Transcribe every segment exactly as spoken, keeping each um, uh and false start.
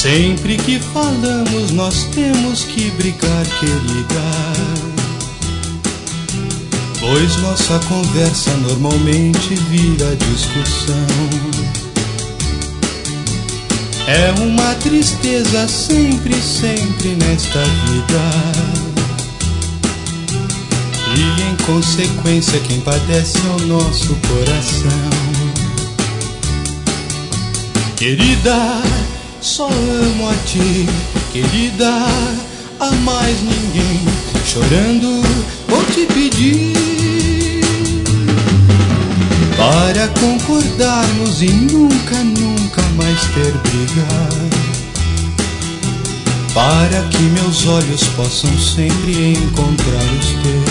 Sempre que falamos nós temos que brigar, querida, pois nossa conversa normalmente vira discussão. É uma tristeza sempre, sempre nesta vida, e em consequência quem padece é o nosso coração. Querida, só amo a ti, querida, a mais ninguém. Chorando vou te pedir para concordarmos e nunca, nunca mais ter briga, para que meus olhos possam sempre encontrar os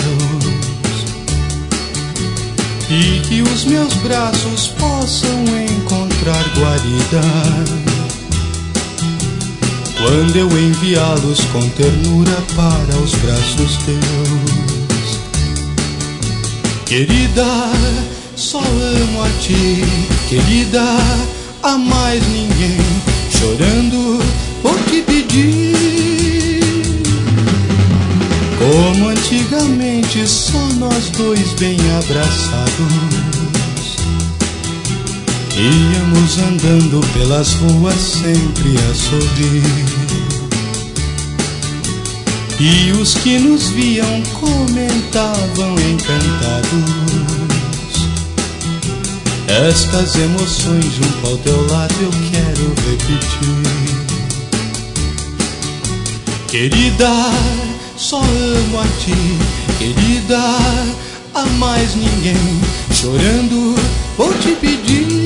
teus e que os meus braços possam encontrar guarida quando eu enviá-los com ternura para os braços teus. Querida, só amo a ti, querida, a mais ninguém. Chorando vou te pedir, como antigamente, só nós dois bem abraçados íamos andando pelas ruas sempre a sorrir, e os que nos viam comentavam encantados: estas emoções junto ao teu lado eu quero repetir. Querida, só amo a ti, querida, a mais ninguém. Chorando vou te pedir